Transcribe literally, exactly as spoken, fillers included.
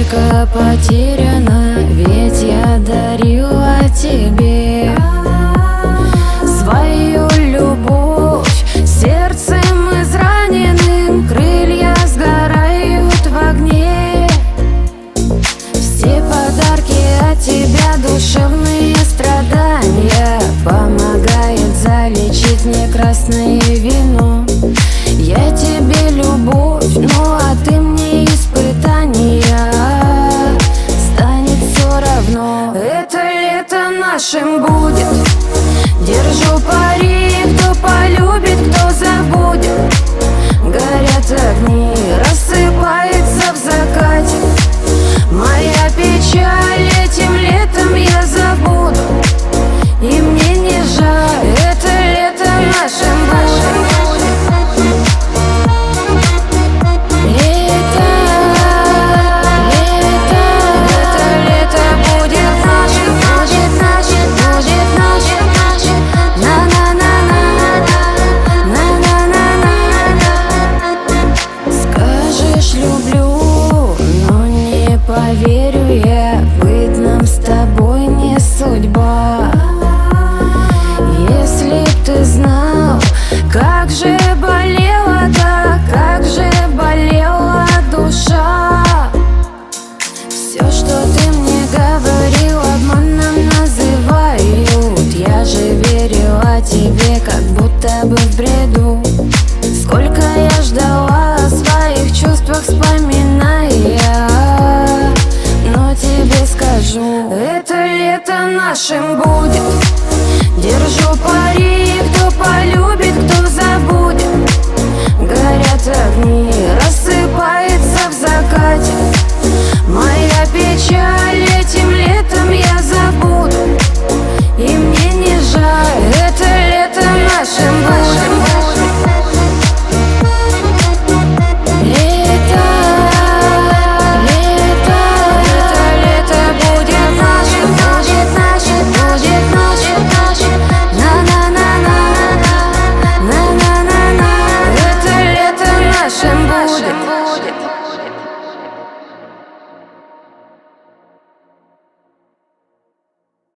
Сколько потеряно, ведь я дарила тебе свою любовь. Сердцем израненным крылья сгорают в огне. Все подарки от тебя, душевные страдания, помогает залечить мне красное вино. Я тебе любовь, ну а ты мне испытания. Станет все равно, это лето нашим будет. Держу пари, кто полюбит, кто забудет. Горят огни, рассыпается в закате. Моя печаль этим летом я забуду, и мне не жаль, это лето нашим будет. Поверю я, быть нам с тобой не судьба. Если б ты знал, как же болела, да, как же болела душа. Все, что ты мне говорил, обманом называют. Я же верила тебе, как будто бы в бреду. Сколько я ждала о своих чувствах, вспоминая. Скажу, это лето нашим будет. Держу пари, кто полюбит, кто забудет. Горят огни,